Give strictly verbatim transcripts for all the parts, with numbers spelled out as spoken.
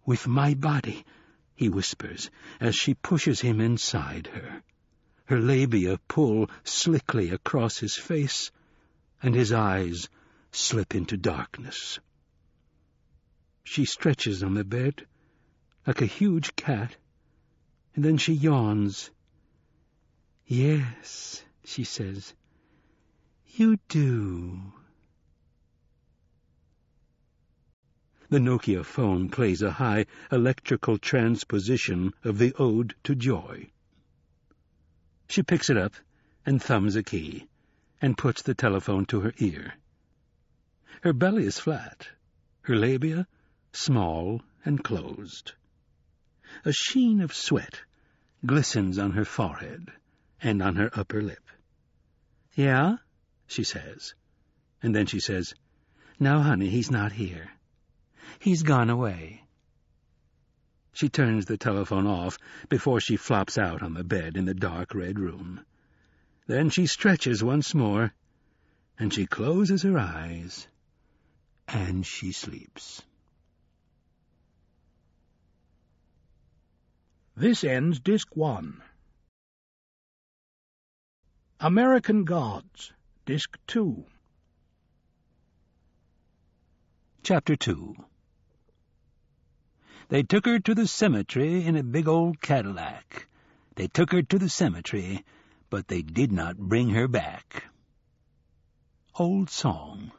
"With my body," he whispers, as she pushes him inside her. Her labia pull slickly across his face, and his eyes slip into darkness. She stretches on the bed like a huge cat, and then she yawns. "Yes," she says, "you do." The Nokia phone plays a high electrical transposition of the Ode to Joy. She picks it up and thumbs a key, and puts the telephone to her ear. Her belly is flat, her labia small and closed. A sheen of sweat glistens on her forehead and on her upper lip. "Yeah?" she says, and then she says, "No, honey, he's not here. He's gone away." She turns the telephone off before she flops out on the bed in the dark red room. Then she stretches once more, and she closes her eyes, and she sleeps. This ends Disc one. American Gods, Disc two. Chapter two. They took her to the cemetery in a big old Cadillac. They took her to the cemetery, but they did not bring her back. Old song.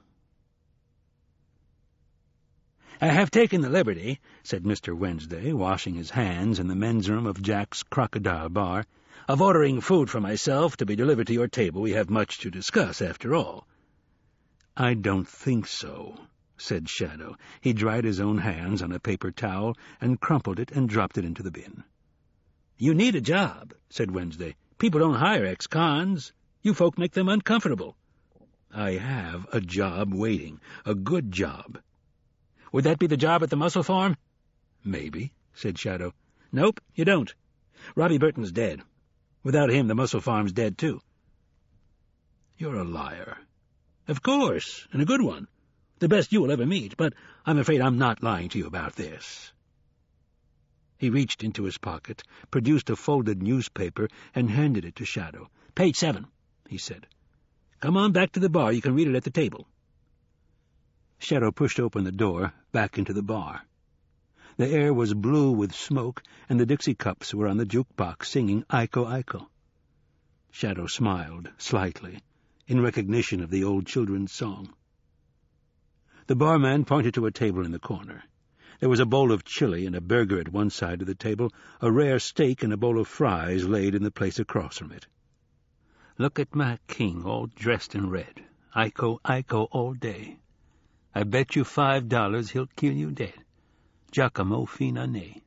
"I have taken the liberty," said Mister Wednesday, washing his hands in the men's room of Jack's Crocodile Bar, "of ordering food for myself to be delivered to your table. We have much to discuss, after all." "I don't think so," said Shadow. He dried his own hands on a paper towel and crumpled it and dropped it into the bin. "You need a job," said Wednesday. "People don't hire ex-cons. You folk make them uncomfortable." "I have a job waiting, a good job." "Would that be the job at the Muscle Farm?" "Maybe," said Shadow. "Nope, you don't. Robbie Burton's dead. Without him, the Muscle Farm's dead, too." "You're a liar." "Of course, and a good one. The best you will ever meet, but I'm afraid I'm not lying to you about this." He reached into his pocket, produced a folded newspaper, and handed it to Shadow. "Page seven," he said. "Come on back to the bar. You can read it at the table." Shadow pushed open the door, back into the bar. The air was blue with smoke, and the Dixie cups were on the jukebox singing Iko Iko. Shadow smiled, slightly, in recognition of the old children's song. The barman pointed to a table in the corner. There was a bowl of chili and a burger at one side of the table, a rare steak and a bowl of fries laid in the place across from it. "Look at my king all dressed in red. Iko Iko all day. I bet you five dollars he'll kill you dead. Giacomo fino ne."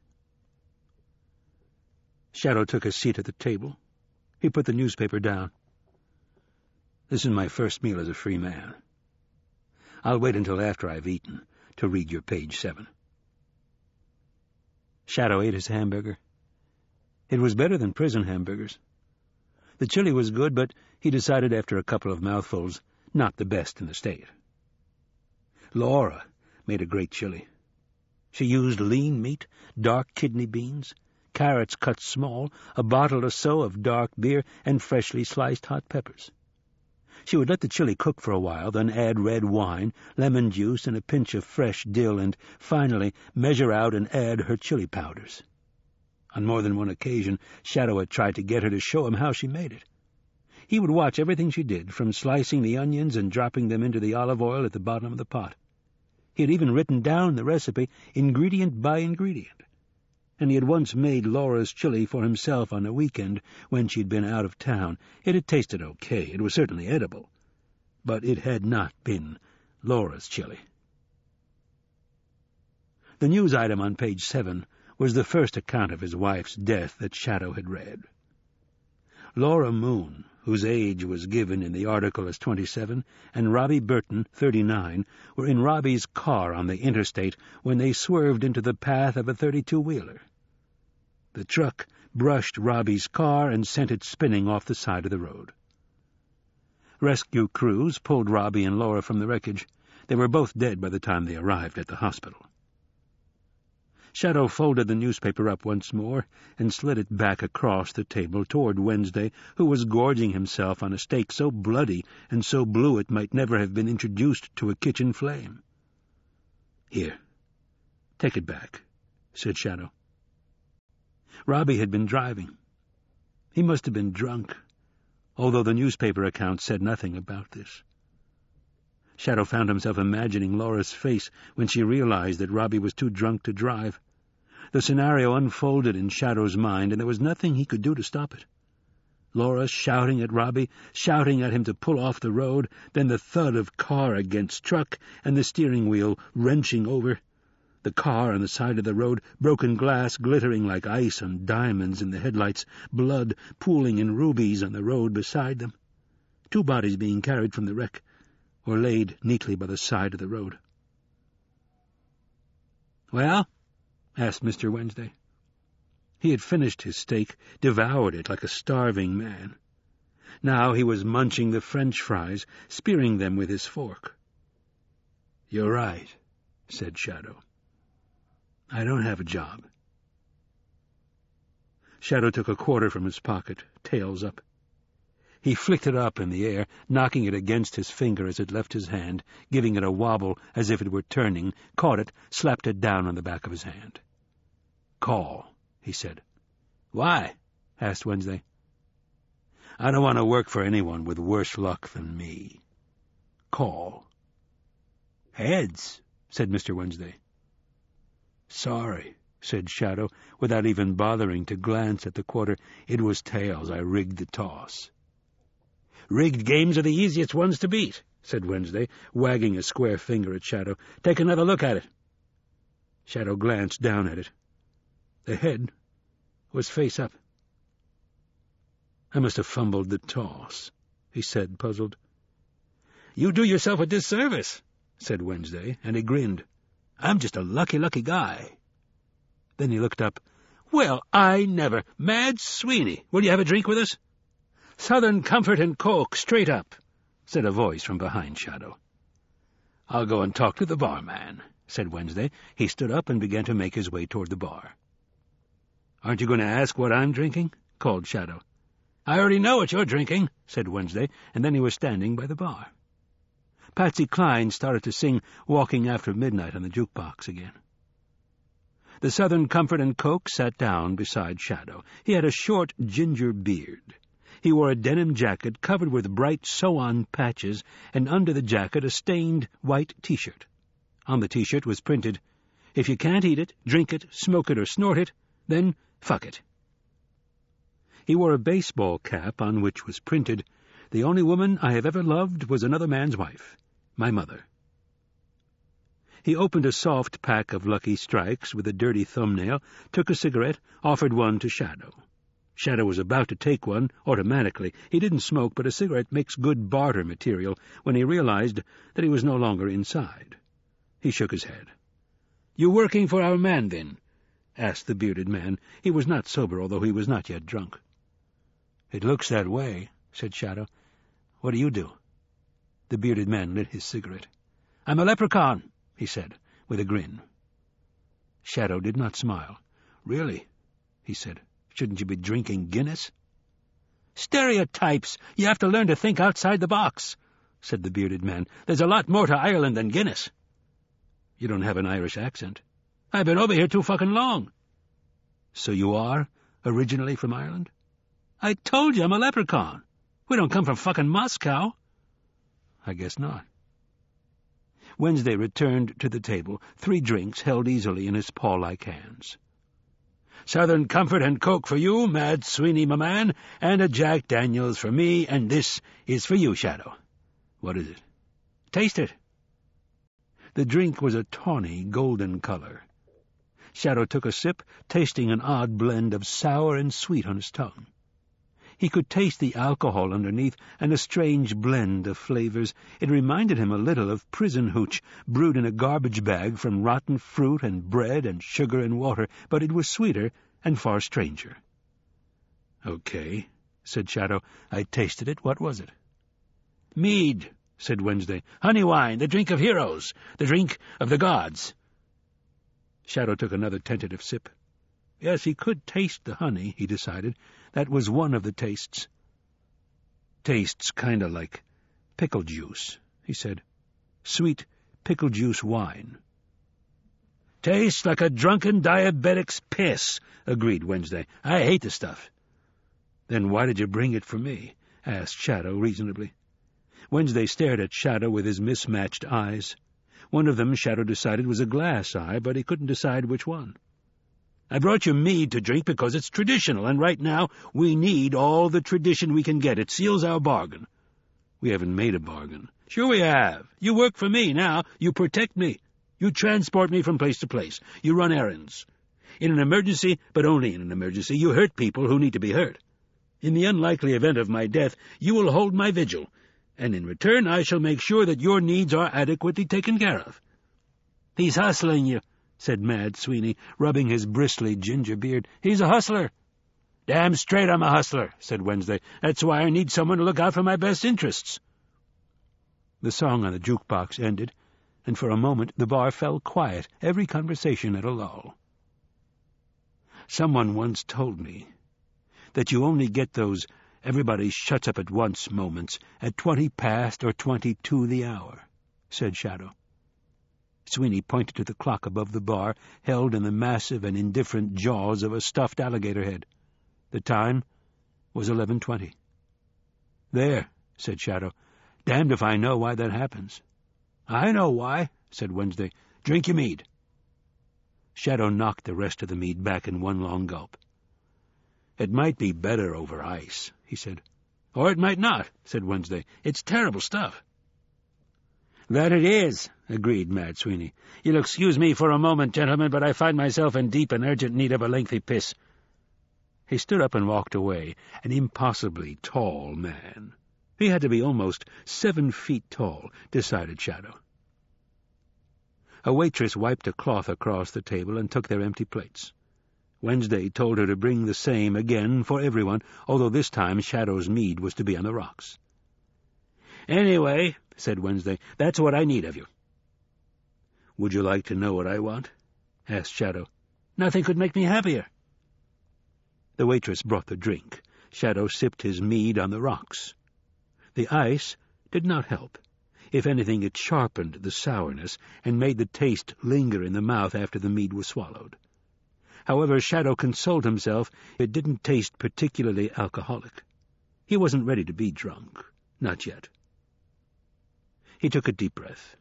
Shadow took a seat at the table. He put the newspaper down. "This is my first meal as a free man. I'll wait until after I've eaten to read your page seven." Shadow ate his hamburger. It was better than prison hamburgers. The chili was good, but he decided after a couple of mouthfuls, not the best in the state. Laura made a great chili. She used lean meat, dark kidney beans, carrots cut small, a bottle or so of dark beer, and freshly sliced hot peppers. She would let the chili cook for a while, then add red wine, lemon juice, and a pinch of fresh dill, and finally measure out and add her chili powders. On more than one occasion, Shadow had tried to get her to show him how she made it. He would watch everything she did, from slicing the onions and dropping them into the olive oil at the bottom of the pot. He had even written down the recipe, ingredient by ingredient, and he had once made Laura's chili for himself on a weekend when she'd been out of town. It had tasted okay. It was certainly edible, but it had not been Laura's chili. The news item on page seven was the first account of his wife's death that Shadow had read. Laura Moon, whose age was given in the article as twenty-seven, and Robbie Burton, thirty-nine, were in Robbie's car on the interstate when they swerved into the path of a thirty-two-wheeler. The truck brushed Robbie's car and sent it spinning off the side of the road. Rescue crews pulled Robbie and Laura from the wreckage. They were both dead by the time they arrived at the hospital. Shadow folded the newspaper up once more and slid it back across the table toward Wednesday, who was gorging himself on a steak so bloody and so blue it might never have been introduced to a kitchen flame. "Here, take it back," said Shadow. Robbie had been driving. He must have been drunk, although the newspaper account said nothing about this. Shadow found himself imagining Laura's face when she realized that Robbie was too drunk to drive. The scenario unfolded in Shadow's mind, and there was nothing he could do to stop it. Laura shouting at Robbie, shouting at him to pull off the road, then the thud of car against truck, and the steering wheel wrenching over. The car on the side of the road, broken glass glittering like ice on diamonds in the headlights, blood pooling in rubies on the road beside them. Two bodies being carried from the wreck, or laid neatly by the side of the road. "Well?" asked Mister Wednesday. He had finished his steak, devoured it like a starving man. Now he was munching the French fries, spearing them with his fork. "You're right," said Shadow. "I don't have a job." Shadow took a quarter from his pocket, tails up. He flicked it up in the air, knocking it against his finger as it left his hand, giving it a wobble as if it were turning, caught it, slapped it down on the back of his hand. "Call," he said. "Why?" asked Wednesday. "I don't want to work for anyone with worse luck than me. Call." "Heads," said Mister Wednesday. "Sorry," said Shadow, without even bothering to glance at the quarter. "It was tails. I rigged the toss." "Rigged games are the easiest ones to beat," said Wednesday, wagging a square finger at Shadow. "Take another look at it." Shadow glanced down at it. The head was face up. "I must have fumbled the toss," he said, puzzled. "You do yourself a disservice," said Wednesday, and he grinned. "I'm just a lucky, lucky guy." Then he looked up. "Well, I never! Mad Sweeney, will you have a drink with us?" "Southern Comfort and Coke, straight up," said a voice from behind Shadow. "I'll go and talk to the barman," said Wednesday. He stood up and began to make his way toward the bar. "Aren't you going to ask what I'm drinking?" called Shadow. "I already know what you're drinking," said Wednesday, and then he was standing by the bar. Patsy Cline started to sing Walking After Midnight on the jukebox again. The Southern Comfort and Coke sat down beside Shadow. He had a short ginger beard. He wore a denim jacket covered with bright sew-on patches, and under the jacket a stained white T-shirt. On the T-shirt was printed, "If you can't eat it, drink it, smoke it, or snort it, then fuck it." He wore a baseball cap on which was printed, "The only woman I have ever loved was another man's wife, my mother." He opened a soft pack of Lucky Strikes with a dirty thumbnail, took a cigarette, offered one to Shadow. Shadow was about to take one automatically. He didn't smoke, but a cigarette makes good barter material when he realized that he was no longer inside. He shook his head. "You working for our man, then?" asked the bearded man. He was not sober, although he was not yet drunk. "It looks that way," said Shadow. "What do you do?" The bearded man lit his cigarette. "I'm a leprechaun," he said, with a grin. Shadow did not smile. "Really?" he said. "Shouldn't you be drinking Guinness?" "Stereotypes! You have to learn to think outside the box," said the bearded man. "There's a lot more to Ireland than Guinness." "You don't have an Irish accent." "I've been over here too fucking long." "So you are originally from Ireland?" "I told you I'm a leprechaun. We don't come from fucking Moscow." "I guess not." Wednesday returned to the table, three drinks held easily in his paw-like hands. "Southern Comfort and Coke for you, Mad Sweeney, my man, and a Jack Daniels for me, and this is for you, Shadow." "What is it?" "Taste it." The drink was a tawny, golden color. Shadow took a sip, tasting an odd blend of sour and sweet on his tongue. He could taste the alcohol underneath, and a strange blend of flavors. It reminded him a little of prison hooch, brewed in a garbage bag from rotten fruit and bread and sugar and water, but it was sweeter and far stranger. "Okay," said Shadow. "I tasted it. What was it?" "Mead," said Wednesday. "Honey wine, the drink of heroes, the drink of the gods." Shadow took another tentative sip. Yes, he could taste the honey, he decided. That was one of the tastes. Tastes kinda like pickle juice, he said. Sweet pickle juice wine. Tastes like a drunken diabetic's piss, agreed Wednesday. I hate the stuff. Then why did you bring it for me? Asked Shadow reasonably. Wednesday stared at Shadow with his mismatched eyes. One of them, Shadow decided, was a glass eye, but he couldn't decide which one. I brought you mead to drink because it's traditional, and right now we need all the tradition we can get. It seals our bargain. We haven't made a bargain. Sure we have. You work for me now. You protect me. You transport me from place to place. You run errands. In an emergency, but only in an emergency, you hurt people who need to be hurt. In the unlikely event of my death, you will hold my vigil, and in return I shall make sure that your needs are adequately taken care of. He's hustling you, said Mad Sweeney, rubbing his bristly ginger beard. He's a hustler. Damn straight I'm a hustler, said Wednesday. That's why I need someone to look out for my best interests. The song on the jukebox ended, and for a moment the bar fell quiet, every conversation at a lull. Someone once told me that you only get those everybody shuts up at once moments at twenty past or twenty-two the hour, said Shadow. Sweeney pointed to the clock above the bar, held in the massive and indifferent jaws of a stuffed alligator head. The time was eleven twenty. There, said Shadow. Damned if I know why that happens. I know why, said Wednesday. Drink your mead. Shadow knocked the rest of the mead back in one long gulp. It might be better over ice, he said. Or it might not, said Wednesday. It's terrible stuff. That it is, agreed Mad Sweeney. You'll excuse me for a moment, gentlemen, but I find myself in deep and urgent need of a lengthy piss. He stood up and walked away, an impossibly tall man. He had to be almost seven feet tall, decided Shadow. A waitress wiped a cloth across the table and took their empty plates. Wednesday told her to bring the same again for everyone, although this time Shadow's mead was to be on the rocks. Anyway, said Wednesday, that's what I need of you. Would you like to know what I want? Asked Shadow. Nothing could make me happier. The waitress brought the drink. Shadow sipped his mead on the rocks. The ice did not help. If anything, it sharpened the sourness and made the taste linger in the mouth after the mead was swallowed. However, Shadow consoled himself it didn't taste particularly alcoholic. He wasn't ready to be drunk. Not yet. He took a deep breath.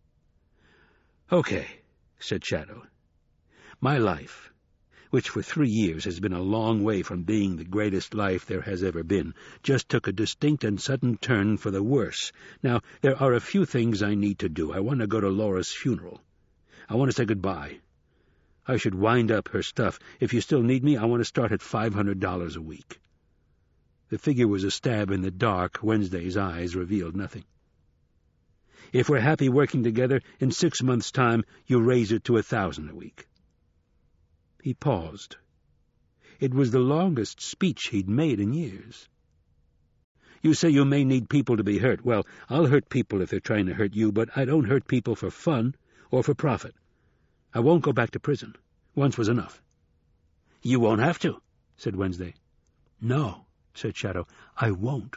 Okay, said Shadow. My life, which for three years has been a long way from being the greatest life there has ever been, just took a distinct and sudden turn for the worse. Now, there are a few things I need to do. I want to go to Laura's funeral. I want to say goodbye. I should wind up her stuff. If you still need me, I want to start at five hundred dollars a week. The figure was a stab in the dark. Wednesday's eyes revealed nothing. If we're happy working together, in six months' time, you raise it to a thousand a week. He paused. It was the longest speech he'd made in years. You say you may need people to be hurt. Well, I'll hurt people if they're trying to hurt you, but I don't hurt people for fun or for profit. I won't go back to prison. Once was enough. You won't have to, said Wednesday. No, said Shadow, I won't.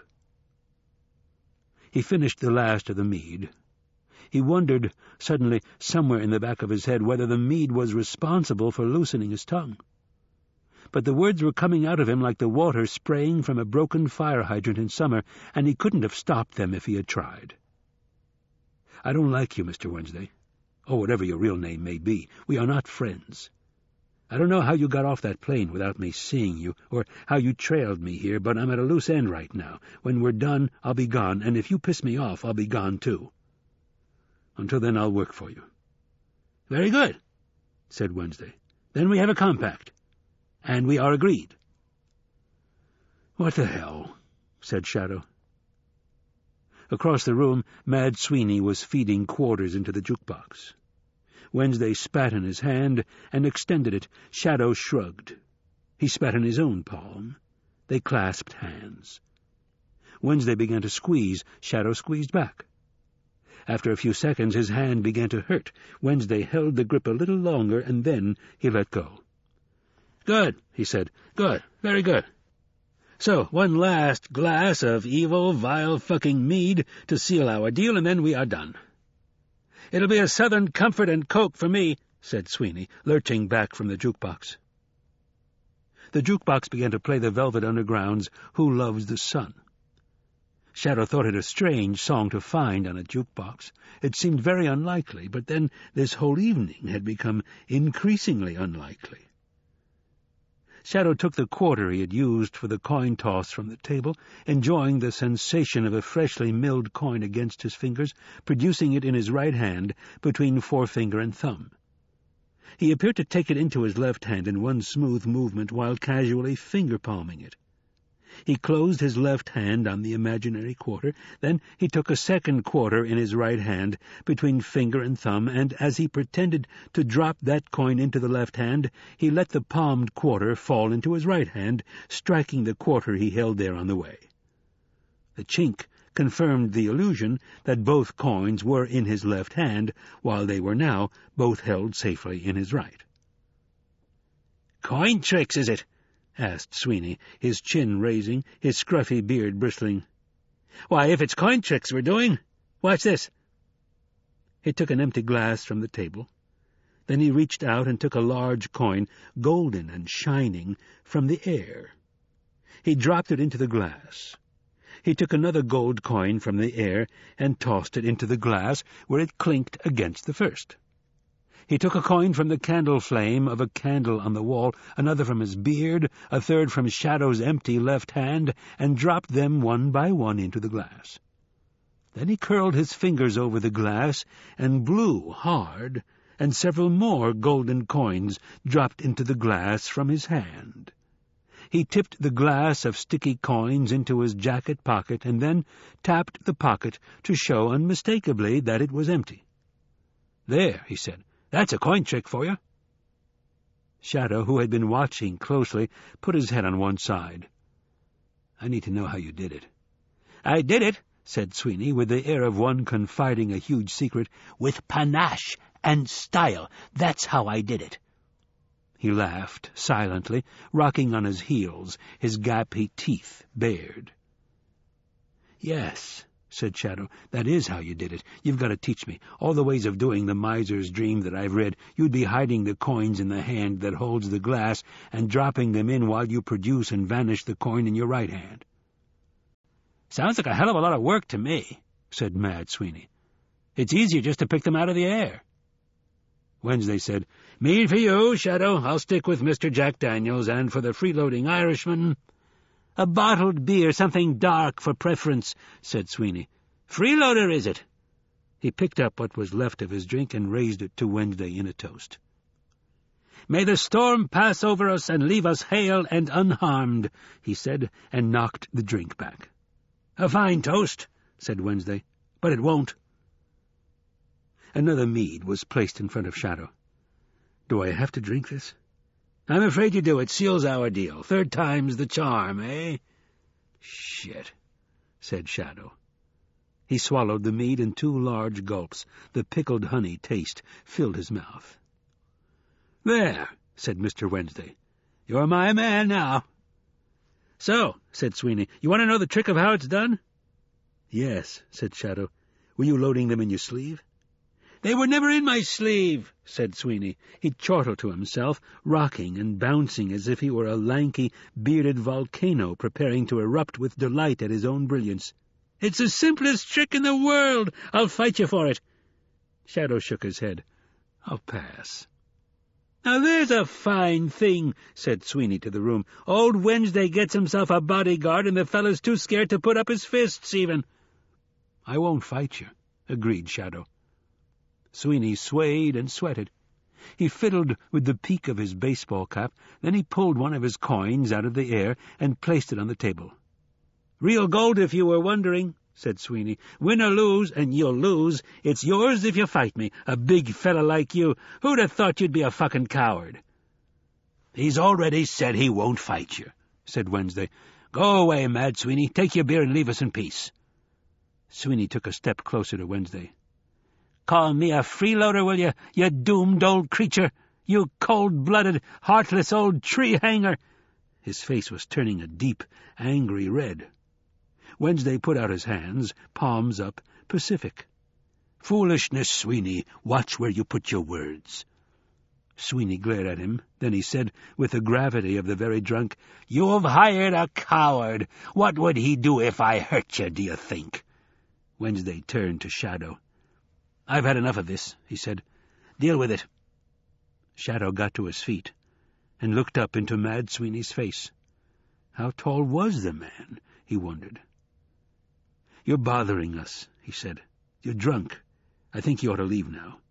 He finished the last of the mead. He wondered, suddenly, somewhere in the back of his head, whether the mead was responsible for loosening his tongue. But the words were coming out of him like the water spraying from a broken fire hydrant in summer, and he couldn't have stopped them if he had tried. I don't like you, Mister Wednesday, or whatever your real name may be. We are not friends. I don't know how you got off that plane without me seeing you, or how you trailed me here, but I'm at a loose end right now. When we're done, I'll be gone, and if you piss me off, I'll be gone too. Until then, I'll work for you. Very good, said Wednesday. Then we have a compact, and we are agreed. What the hell, said Shadow. Across the room, Mad Sweeney was feeding quarters into the jukebox. Wednesday spat in his hand and extended it. Shadow shrugged. He spat in his own palm. They clasped hands. Wednesday began to squeeze. Shadow squeezed back. After a few seconds his hand began to hurt. Wednesday held the grip a little longer, and then he let go. "Good," he said. "Good. Very good. So, one last glass of evil, vile fucking mead to seal our deal, and then we are done." "It'll be a Southern Comfort and Coke for me," said Sweeney, lurching back from the jukebox. The jukebox began to play the Velvet Underground's Who Loves the Sun. Shadow thought it a strange song to find on a jukebox. It seemed very unlikely, but then this whole evening had become increasingly unlikely. Shadow took the quarter he had used for the coin toss from the table, enjoying the sensation of a freshly milled coin against his fingers, producing it in his right hand between forefinger and thumb. He appeared to take it into his left hand in one smooth movement while casually finger-palming it. He closed his left hand on the imaginary quarter, then he took a second quarter in his right hand between finger and thumb, and as he pretended to drop that coin into the left hand, he let the palmed quarter fall into his right hand, striking the quarter he held there on the way. The chink confirmed the illusion that both coins were in his left hand, while they were now both held safely in his right. "Coin tricks, is it?" asked Sweeney, his chin raising, his scruffy beard bristling. "Why, if it's coin tricks we're doing, watch this." He took an empty glass from the table. Then he reached out and took a large coin, golden and shining, from the air. He dropped it into the glass. He took another gold coin from the air and tossed it into the glass, where it clinked against the first. He took a coin from the candle flame of a candle on the wall, another from his beard, a third from Shadow's empty left hand, and dropped them one by one into the glass. Then he curled his fingers over the glass and blew hard, and several more golden coins dropped into the glass from his hand. He tipped the glass of sticky coins into his jacket pocket and then tapped the pocket to show unmistakably that it was empty. "There," he said. "That's a coin trick for you." Shadow, who had been watching closely, put his head on one side. "I need to know how you did it." "I did it," said Sweeney, with the air of one confiding a huge secret, "with panache and style. That's how I did it." He laughed, silently, rocking on his heels, his gappy teeth bared. "Yes," said Shadow, "that is how you did it. You've got to teach me. All the ways of doing the miser's dream that I've read, you'd be hiding the coins in the hand that holds the glass and dropping them in while you produce and vanish the coin in your right hand." "Sounds like a hell of a lot of work to me," said Mad Sweeney. "It's easier just to pick them out of the air." Wednesday said, "Mead for you, Shadow. I'll stick with Mister Jack Daniels, and for the freeloading Irishman—" "A bottled beer, something dark for preference," said Sweeney. "Freeloader, is it?" He picked up what was left of his drink and raised it to Wednesday in a toast. "May the storm pass over us and leave us hale and unharmed," he said, and knocked the drink back. "A fine toast," said Wednesday, "but it won't." Another mead was placed in front of Shadow. "Do I have to drink this?" "I'm afraid you do. It seals our deal. Third time's the charm, eh?" "Shit," said Shadow. He swallowed the mead in two large gulps. The pickled honey taste filled his mouth. "There," said Mister Wednesday. "You're my man now." "So," said Sweeney, "you want to know the trick of how it's done?" "Yes," said Shadow. "Were you loading them in your sleeve?" "They were never in my sleeve," said Sweeney. He chortled to himself, rocking and bouncing as if he were a lanky, bearded volcano preparing to erupt with delight at his own brilliance. "It's the simplest trick in the world. I'll fight you for it." Shadow shook his head. "I'll pass." "Now there's a fine thing," said Sweeney to the room. "Old Wednesday gets himself a bodyguard, and the fellow's too scared to put up his fists, even." "I won't fight you," agreed Shadow. Sweeney swayed and sweated. He fiddled with the peak of his baseball cap, then he pulled one of his coins out of the air and placed it on the table. "Real gold, if you were wondering," said Sweeney. "Win or lose, and you'll lose, it's yours if you fight me, a big fella like you. Who'd have thought you'd be a fucking coward?" "He's already said he won't fight you," said Wednesday. "Go away, Mad Sweeney. Take your beer and leave us in peace." Sweeney took a step closer to Wednesday. Call me a freeloader, will you, you doomed old creature? You cold-blooded, heartless old tree-hanger!" His face was turning a deep, angry red. Wednesday put out his hands, palms up, pacific. "Foolishness, Sweeney. Watch where you put your words." Sweeney glared at him. Then he said, with the gravity of the very drunk, "You've hired a coward. What would he do if I hurt you, do you think?" Wednesday turned to Shadow. "I've had enough of this," he said. "Deal with it." Shadow got to his feet and looked up into Mad Sweeney's face. How tall was the man, he wondered. "You're bothering us," he said. "You're drunk. I think you ought to leave now."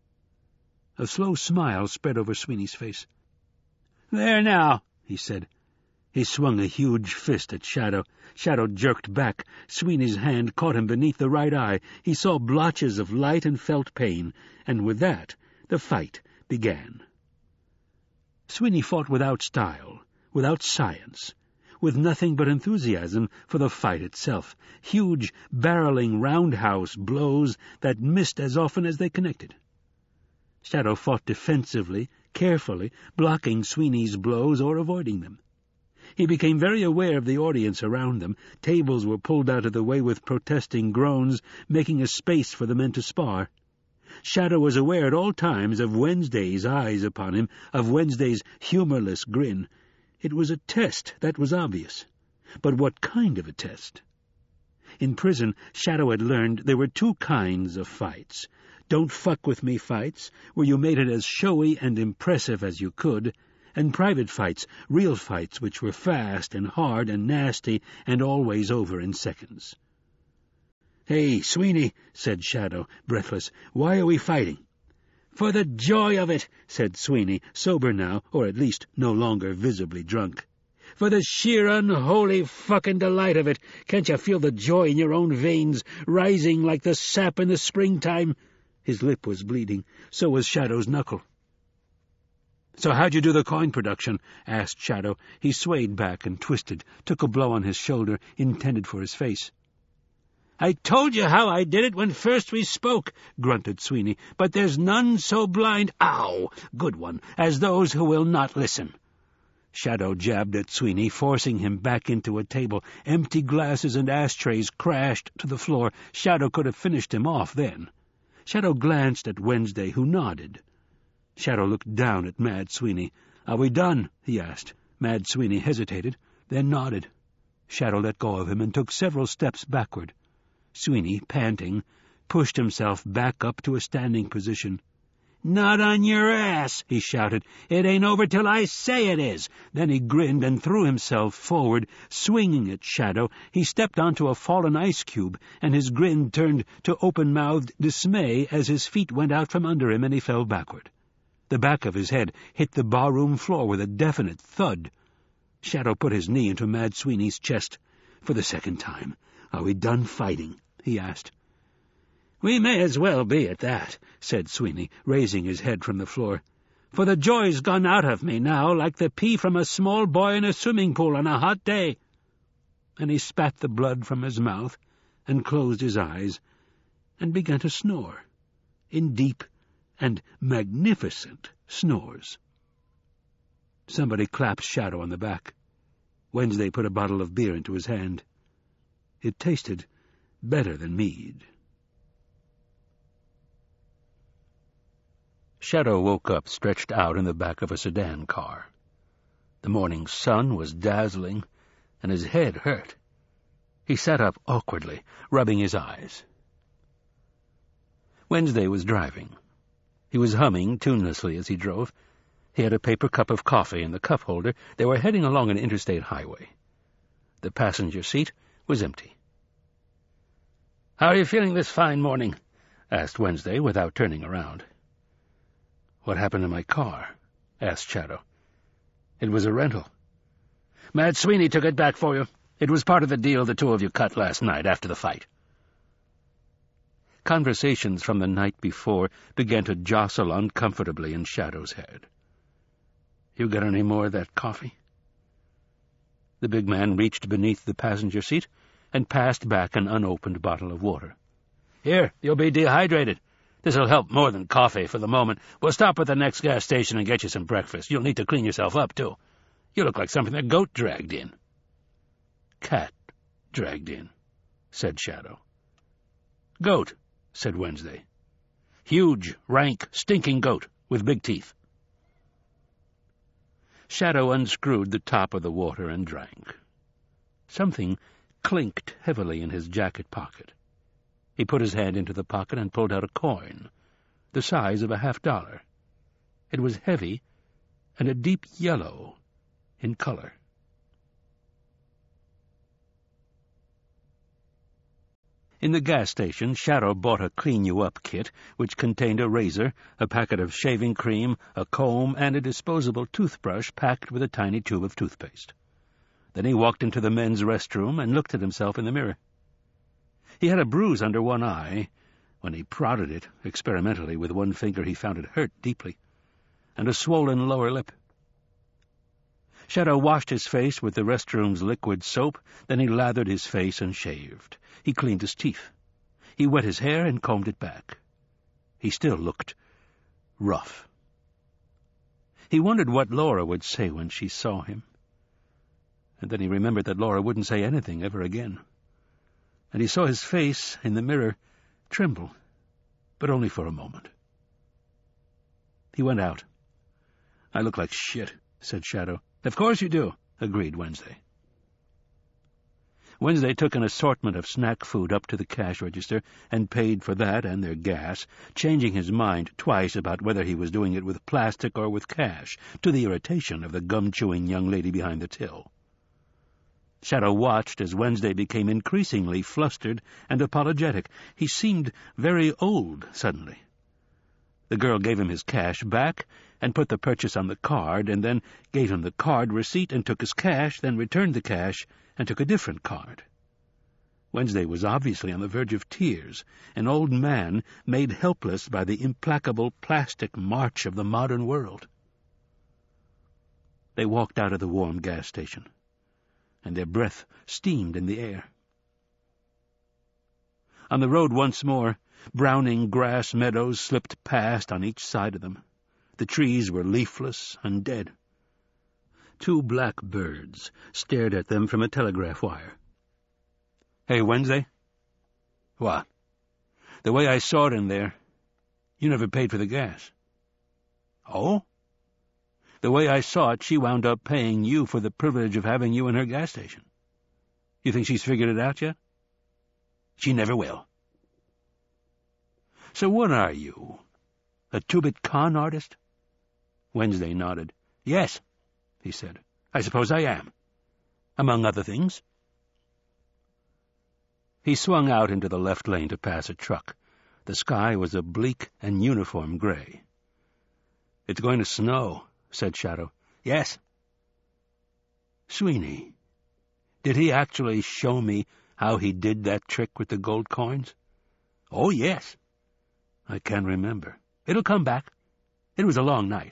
A slow smile spread over Sweeney's face. "There now," he said. He swung a huge fist at Shadow. Shadow jerked back. Sweeney's hand caught him beneath the right eye. He saw blotches of light and felt pain, and with that the fight began. Sweeney fought without style, without science, with nothing but enthusiasm for the fight itself, huge, barreling roundhouse blows that missed as often as they connected. Shadow fought defensively, carefully, blocking Sweeney's blows or avoiding them. He became very aware of the audience around them. Tables were pulled out of the way with protesting groans, making a space for the men to spar. Shadow was aware at all times of Wednesday's eyes upon him, of Wednesday's humorless grin. It was a test, that was obvious. But what kind of a test? In prison, Shadow had learned there were two kinds of fights. don't-fuck-with-me fights, where you made it as showy and impressive as you could, and private fights, real fights which were fast and hard and nasty and always over in seconds. "Hey, Sweeney," said Shadow, breathless, "why are we fighting?" "For the joy of it," said Sweeney, sober now, or at least no longer visibly drunk. "For the sheer unholy fucking delight of it. Can't you feel the joy in your own veins, rising like the sap in the springtime?" His lip was bleeding. So was Shadow's knuckle. "So how'd you do the coin production?" asked Shadow. He swayed back and twisted, took a blow on his shoulder, intended for his face. "I told you how I did it when first we spoke," grunted Sweeney, "but there's none so blind, ow, good one, as those who will not listen." Shadow jabbed at Sweeney, forcing him back into a table. Empty glasses and ashtrays crashed to the floor. Shadow could have finished him off then. Shadow glanced at Wednesday, who nodded. Shadow looked down at Mad Sweeney. "Are we done?" he asked. Mad Sweeney hesitated, then nodded. Shadow let go of him and took several steps backward. Sweeney, panting, pushed himself back up to a standing position. "Not on your ass," he shouted. "It ain't over till I say it is." Then he grinned and threw himself forward, swinging at Shadow. He stepped onto a fallen ice cube, and his grin turned to open-mouthed dismay as his feet went out from under him and he fell backward. The back of his head hit the barroom floor with a definite thud. Shadow put his knee into Mad Sweeney's chest. "For the second time, are we done fighting?" he asked. "We may as well be at that," said Sweeney, raising his head from the floor. "For the joy's gone out of me now, like the pee from a small boy in a swimming pool on a hot day." And he spat the blood from his mouth, and closed his eyes, and began to snore, in deep and magnificent snores. Somebody clapped Shadow on the back. Wednesday put a bottle of beer into his hand. It tasted better than mead. Shadow woke up stretched out in the back of a sedan car. The morning sun was dazzling, and his head hurt. He sat up awkwardly, rubbing his eyes. Wednesday was driving. He was humming tunelessly as he drove. He had a paper cup of coffee in the cup holder. They were heading along an interstate highway. The passenger seat was empty. "How are you feeling this fine morning?" asked Wednesday without turning around. "What happened to my car?" asked Shadow. "It was a rental." "Mad Sweeney took it back for you. It was part of the deal the two of you cut last night after the fight." Conversations from the night before began to jostle uncomfortably in Shadow's head. "You got any more of that coffee?" The big man reached beneath the passenger seat and passed back an unopened bottle of water. "Here, you'll be dehydrated. This'll help more than coffee for the moment. We'll stop at the next gas station and get you some breakfast. You'll need to clean yourself up, too. You look like something a goat dragged in." "Cat dragged in," said Shadow. "Goat," said Wednesday. "Huge, rank, stinking goat with big teeth." Shadow unscrewed the top of the water and drank. Something clinked heavily in his jacket pocket. He put his hand into the pocket and pulled out a coin, the size of a half-dollar. It was heavy and a deep yellow in color. In the gas station, Shadow bought a clean-you-up kit, which contained a razor, a packet of shaving cream, a comb, and a disposable toothbrush packed with a tiny tube of toothpaste. Then he walked into the men's restroom and looked at himself in the mirror. He had a bruise under one eye. When he prodded it experimentally with one finger, he found it hurt deeply, and a swollen lower lip. Shadow washed his face with the restroom's liquid soap, then he lathered his face and shaved. He cleaned his teeth. He wet his hair and combed it back. He still looked rough. He wondered what Laura would say when she saw him. And then he remembered that Laura wouldn't say anything ever again. And he saw his face in the mirror tremble, but only for a moment. He went out. "I look like shit," said Shadow. "Of course you do," agreed Wednesday. Wednesday took an assortment of snack food up to the cash register and paid for that and their gas, changing his mind twice about whether he was doing it with plastic or with cash, to the irritation of the gum-chewing young lady behind the till. Shadow watched as Wednesday became increasingly flustered and apologetic. He seemed very old suddenly. The girl gave him his cash back and put the purchase on the card, and then gave him the card receipt and took his cash, then returned the cash and took a different card. Wednesday was obviously on the verge of tears, an old man made helpless by the implacable plastic march of the modern world. They walked out of the warm gas station, and their breath steamed in the air. On the road once more, browning grass meadows slipped past on each side of them. The trees were leafless and dead. Two black birds stared at them from a telegraph wire. "Hey, Wednesday." "What?" "The way I saw it in there, you never paid for the gas." "Oh?" "The way I saw it, she wound up paying you for the privilege of having you in her gas station. You think she's figured it out yet?" "She never will." "So what are you? A two-bit con artist?" Wednesday nodded. "Yes," he said. "I suppose I am. Among other things." He swung out into the left lane to pass a truck. The sky was a bleak and uniform gray. "It's going to snow," said Shadow. "Yes." "Sweeney, did he actually show me how he did that trick with the gold coins?" "Oh, yes." "I can't remember. It'll come back. It was a long night."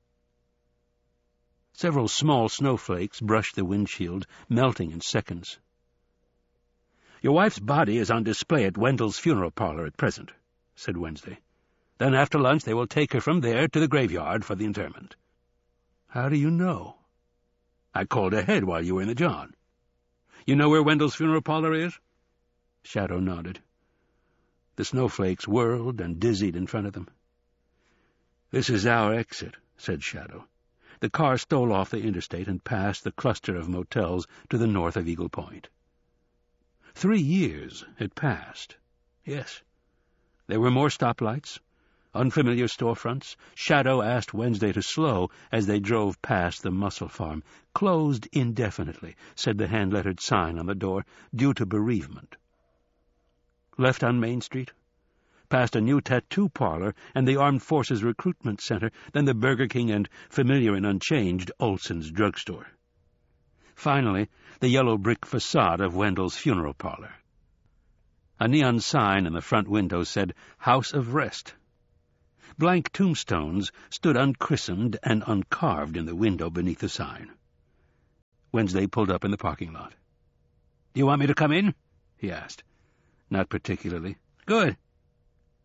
Several small snowflakes brushed the windshield, melting in seconds. "Your wife's body is on display at Wendell's funeral parlor at present," said Wednesday. "Then after lunch they will take her from there to the graveyard for the interment." "How do you know?" "I called ahead while you were in the John. You know where Wendell's funeral parlor is?" Shadow nodded. The snowflakes whirled and dizzied in front of them. "This is our exit," said Shadow. The car stole off the interstate and passed the cluster of motels to the north of Eagle Point. Three years had passed. Yes. There were more stoplights, unfamiliar storefronts. Shadow asked Wednesday to slow as they drove past the mussel farm. "Closed indefinitely," said the hand-lettered sign on the door, "due to bereavement." Left on Main Street, past a new tattoo parlor and the Armed Forces Recruitment Center, then the Burger King and, familiar and unchanged, Olson's drugstore. Finally, the yellow brick facade of Wendell's funeral parlor. A neon sign in the front window said, "House of Rest." Blank tombstones stood unchristened and uncarved in the window beneath the sign. Wednesday pulled up in the parking lot. "Do you want me to come in?" he asked. "Not particularly." "Good."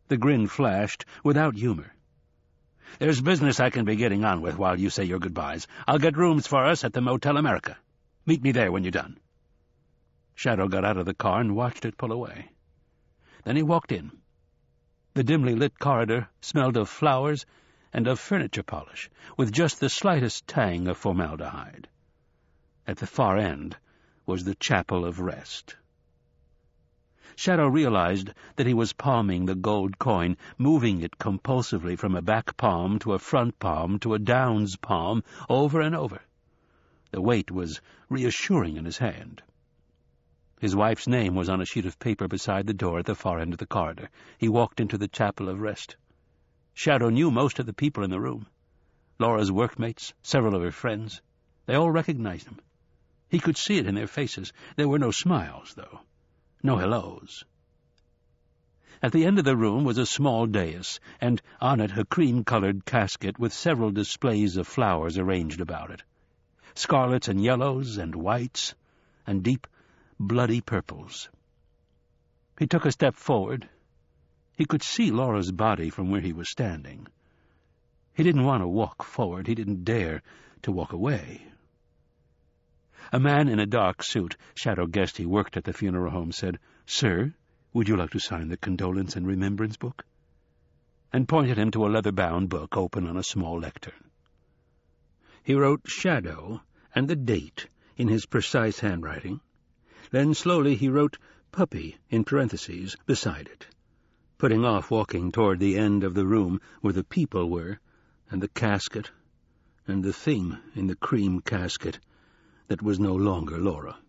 The grin flashed without humor. "There's business I can be getting on with while you say your goodbyes. I'll get rooms for us at the Motel America. Meet me there when you're done." Shadow got out of the car and watched it pull away. Then he walked in. The dimly lit corridor smelled of flowers and of furniture polish, with just the slightest tang of formaldehyde. At the far end was the Chapel of Rest. Shadow realized that he was palming the gold coin, moving it compulsively from a back palm to a front palm to a Downs palm, over and over. The weight was reassuring in his hand. His wife's name was on a sheet of paper beside the door at the far end of the corridor. He walked into the Chapel of Rest. Shadow knew most of the people in the room. Laura's workmates, several of her friends. They all recognized him. He could see it in their faces. There were no smiles, though. No hellos. At the end of the room was a small dais, and on it a cream-colored casket with several displays of flowers arranged about it. Scarlets and yellows and whites and deep, bloody purples. He took a step forward. He could see Laura's body from where he was standing. He didn't want to walk forward. He didn't dare to walk away. A man in a dark suit, Shadow guessed he worked at the funeral home, said, "Sir, would you like to sign the condolence and remembrance book?" and pointed him to a leather-bound book open on a small lectern. He wrote Shadow and the date in his precise handwriting. Then slowly he wrote Puppy in parentheses beside it, putting off walking toward the end of the room where the people were, and the casket, and the thing in the cream casket that was no longer Laura.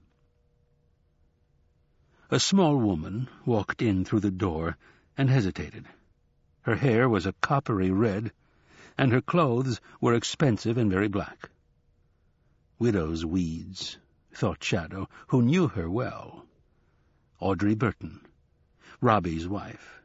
A small woman walked in through the door and hesitated. Her hair was a coppery red, and her clothes were expensive and very black. Widow's weeds, thought Shadow, who knew her well. Audrey Burton, Robbie's wife.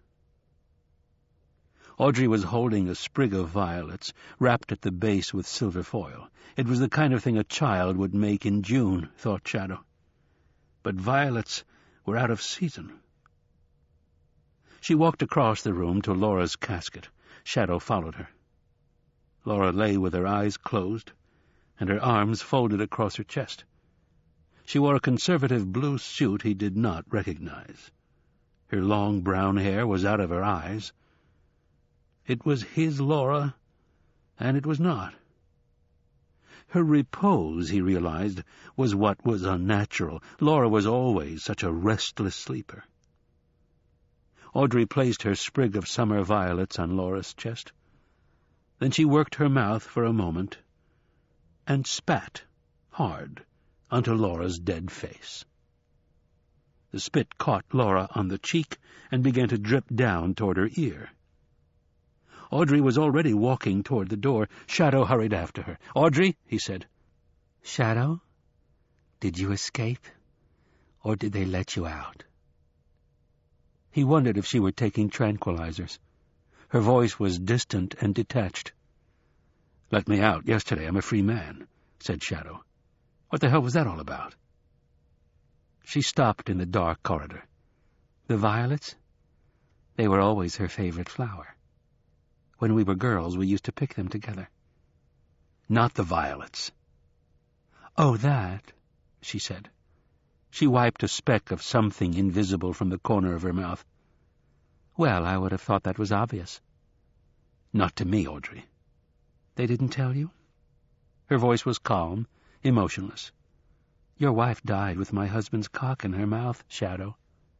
Audrey was holding a sprig of violets, wrapped at the base with silver foil. It was the kind of thing a child would make in June, thought Shadow. But violets were out of season. She walked across the room to Laura's casket. Shadow followed her. Laura lay with her eyes closed, and her arms folded across her chest. She wore a conservative blue suit he did not recognize. Her long brown hair was out of her eyes. It was his Laura, and it was not. Her repose, he realized, was what was unnatural. Laura was always such a restless sleeper. Audrey placed her sprig of summer violets on Laura's chest. Then she worked her mouth for a moment and spat hard onto Laura's dead face. The spit caught Laura on the cheek and began to drip down toward her ear. Audrey was already walking toward the door. Shadow hurried after her. "Audrey," he said. "Shadow, did you escape, or did they let you out?" He wondered if she were taking tranquilizers. Her voice was distant and detached. "Let me out yesterday. I'm a free man," said Shadow. "What the hell was that all about?" She stopped in the dark corridor. The violets? They were always her favorite flower. When we were girls, we used to pick them together. "Not the violets." "Oh, that," she said. She wiped a speck of something invisible from the corner of her mouth. "Well, I would have thought that was obvious." "Not to me, Audrey." "They didn't tell you?" Her voice was calm, emotionless. "Your wife died with my husband's cock in her mouth, Shadow."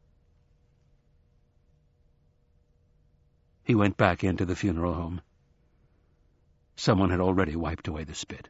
He went back into the funeral home. Someone had already wiped away the spit.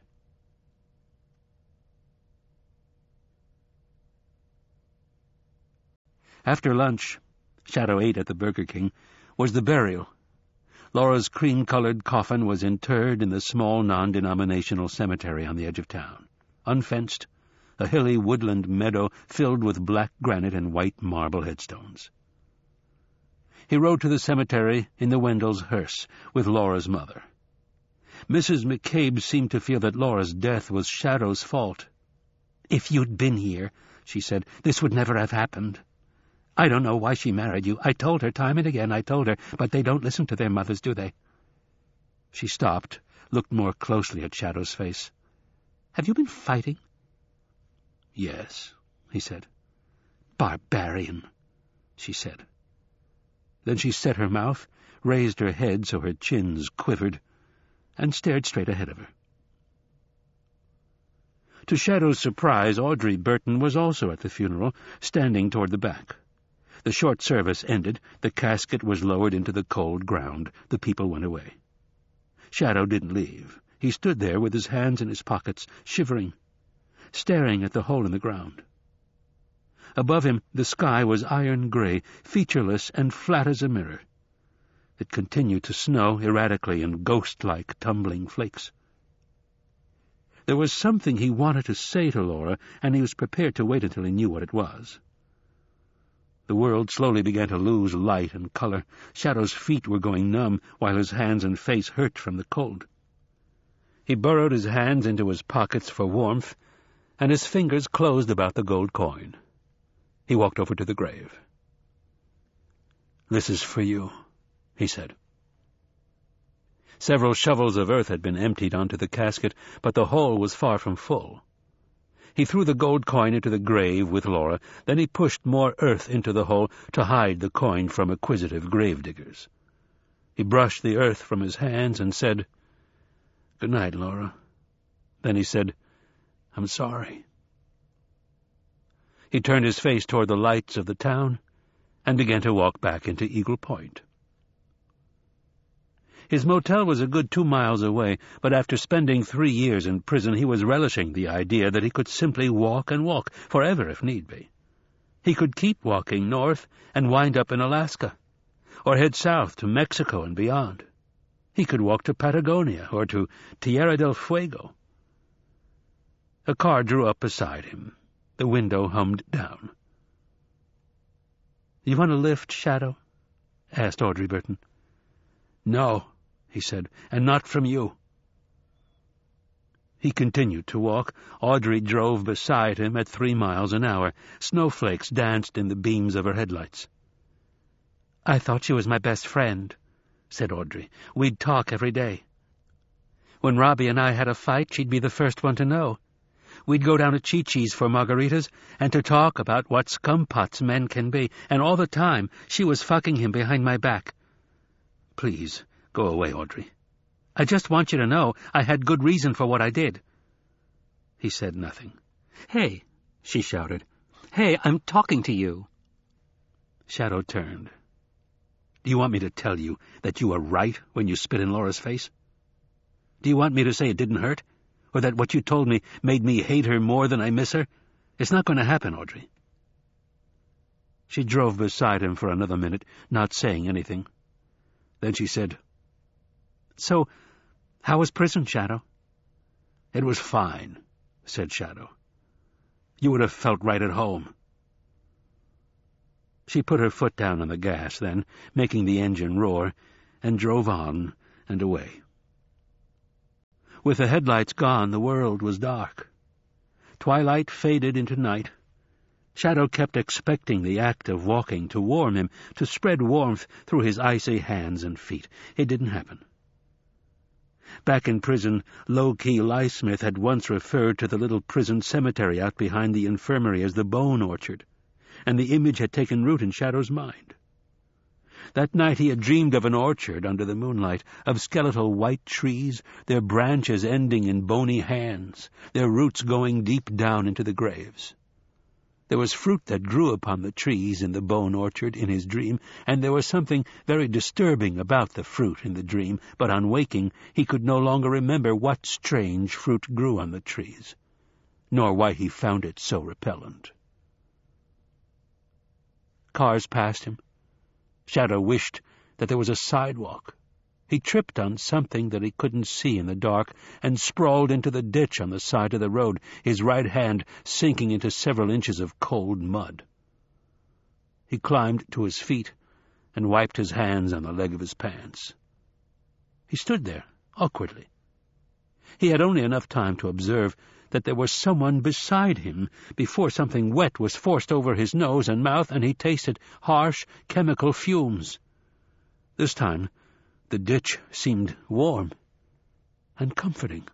After lunch, Shadow ate at the Burger King, was the burial. Laura's cream-colored coffin was interred in the small non-denominational cemetery on the edge of town, unfenced, a hilly woodland meadow filled with black granite and white marble headstones. He rode to the cemetery in the Wendell's hearse with Laura's mother. Missus McCabe seemed to feel that Laura's death was Shadow's fault. "If you'd been here," she said, "this would never have happened. I don't know why she married you. I told her time and again, I told her, but they don't listen to their mothers, do they?" She stopped, looked more closely at Shadow's face. "Have you been fighting?" "Yes," he said. "Barbarian," she said. Then she set her mouth, raised her head so her chins quivered, and stared straight ahead of her. To Shadow's surprise, Audrey Burton was also at the funeral, standing toward the back. The short service ended, the casket was lowered into the cold ground, the people went away. Shadow didn't leave. He stood there with his hands in his pockets, shivering, staring at the hole in the ground. Above him the sky was iron-gray, featureless and flat as a mirror. It continued to snow erratically in ghost-like tumbling flakes. There was something he wanted to say to Laura, and he was prepared to wait until he knew what it was. The world slowly began to lose light and color. Shadow's feet were going numb, while his hands and face hurt from the cold. He burrowed his hands into his pockets for warmth, and his fingers closed about the gold coin. He walked over to the grave. "This is for you," he said. Several shovels of earth had been emptied onto the casket, but the hole was far from full. He threw the gold coin into the grave with Laura, then he pushed more earth into the hole to hide the coin from acquisitive gravediggers. He brushed the earth from his hands and said, "Good night, Laura." Then he said, "I'm sorry." He turned his face toward the lights of the town and began to walk back into Eagle Point. His motel was a good two miles away, but after spending three years in prison he was relishing the idea that he could simply walk and walk, forever if need be. He could keep walking north and wind up in Alaska, or head south to Mexico and beyond. He could walk to Patagonia or to Tierra del Fuego. A car drew up beside him. The window hummed down. "You want a lift, Shadow?" asked Audrey Burton. "No," he said, "and not from you." He continued to walk. Audrey drove beside him at three miles an hour. Snowflakes danced in the beams of her headlights. "I thought she was my best friend," said Audrey. "We'd talk every day. When Robbie and I had a fight, she'd be the first one to know. We'd go down to Chi-Chi's for margaritas and to talk about what scumpots men can be, and all the time she was fucking him behind my back. Please, go away, Audrey. I just want you to know I had good reason for what I did." He said nothing. "Hey," she shouted. "Hey, I'm talking to you." Shadow turned. "Do you want me to tell you that you were right when you spit in Laura's face? Do you want me to say it didn't hurt? Or that what you told me made me hate her more than I miss her? It's not going to happen, Audrey." She drove beside him for another minute, not saying anything. Then she said, "So, how was prison, Shadow?" "It was fine," said Shadow. "You would have felt right at home." She put her foot down on the gas then, making the engine roar, and drove on and away. With the headlights gone, the world was dark. Twilight faded into night. Shadow kept expecting the act of walking to warm him, to spread warmth through his icy hands and feet. It didn't happen. Back in prison, Low-Key Lysmith had once referred to the little prison cemetery out behind the infirmary as the Bone Orchard, and the image had taken root in Shadow's mind. That night he had dreamed of an orchard under the moonlight, of skeletal white trees, their branches ending in bony hands, their roots going deep down into the graves. There was fruit that grew upon the trees in the Bone Orchard in his dream, and there was something very disturbing about the fruit in the dream, but on waking he could no longer remember what strange fruit grew on the trees, nor why he found it so repellent. Cars passed him. Shadow wished that there was a sidewalk. He tripped on something that he couldn't see in the dark and sprawled into the ditch on the side of the road, his right hand sinking into several inches of cold mud. He climbed to his feet and wiped his hands on the leg of his pants. He stood there, awkwardly. He had only enough time to observe that there was someone beside him before something wet was forced over his nose and mouth and he tasted harsh chemical fumes. This time the ditch seemed warm and comforting.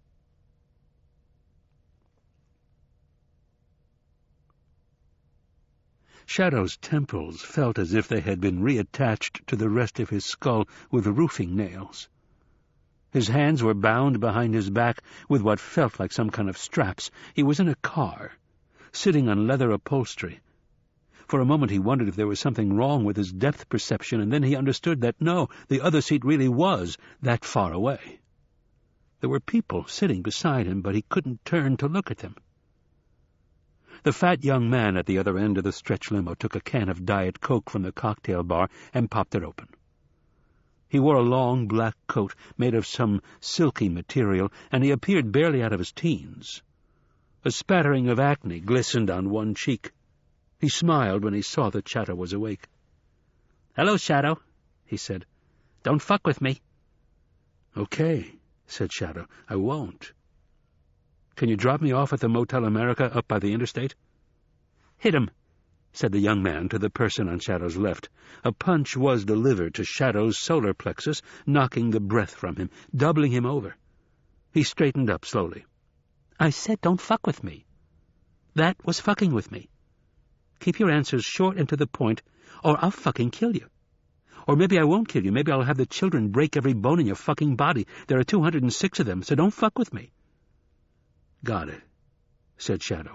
Shadow's temples felt as if they had been reattached to the rest of his skull with roofing nails. His hands were bound behind his back with what felt like some kind of straps. He was in a car, sitting on leather upholstery. For a moment he wondered if there was something wrong with his depth perception, and then he understood that no, the other seat really was that far away. There were people sitting beside him, but he couldn't turn to look at them. The fat young man at the other end of the stretch limo took a can of Diet Coke from the cocktail bar and popped it open. He wore a long black coat made of some silky material, and he appeared barely out of his teens. A spattering of acne glistened on one cheek. He smiled when he saw that Shadow was awake. "Hello, Shadow," he said. "Don't fuck with me." "Okay," said Shadow. "I won't. Can you drop me off at the Motel America up by the interstate?" "Hit him," said the young man to the person on Shadow's left. A punch was delivered to Shadow's solar plexus, knocking the breath from him, doubling him over. He straightened up slowly. "I said don't fuck with me. That was fucking with me. Keep your answers short and to the point, or I'll fucking kill you. Or maybe I won't kill you. Maybe I'll have the children break every bone in your fucking body. There are two hundred and six of them, so don't fuck with me." "Got it," said Shadow.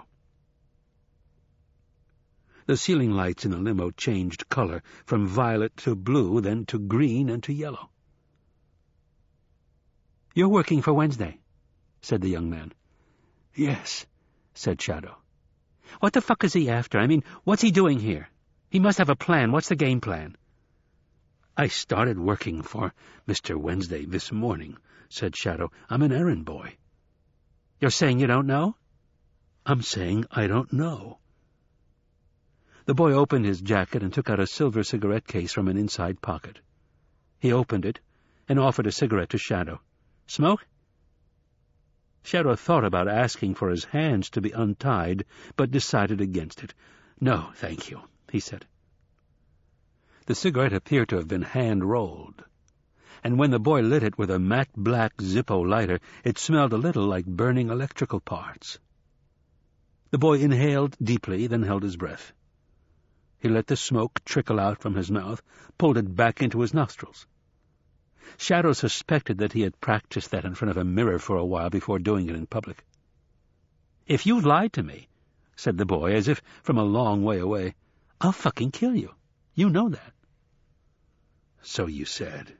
The ceiling lights in the limo changed color, from violet to blue, then to green and to yellow. "You're working for Wednesday," said the young man. "Yes," said Shadow. "What the fuck is he after? I mean, what's he doing here? He must have a plan. What's the game plan?" "I started working for Mister Wednesday this morning," said Shadow. "I'm an errand boy." "You're saying you don't know?" "I'm saying I don't know." The boy opened his jacket and took out a silver cigarette case from an inside pocket. He opened it and offered a cigarette to Shadow. "Smoke?" Shadow thought about asking for his hands to be untied, but decided against it. "No, thank you," he said. The cigarette appeared to have been hand-rolled, and when the boy lit it with a matte black Zippo lighter, it smelled a little like burning electrical parts. The boy inhaled deeply, then held his breath. He let the smoke trickle out from his mouth, pulled it back into his nostrils. Shadow suspected that he had practiced that in front of a mirror for a while before doing it in public. "If you've lied to me," said the boy, as if from a long way away, "I'll fucking kill you. You know that." "So you said."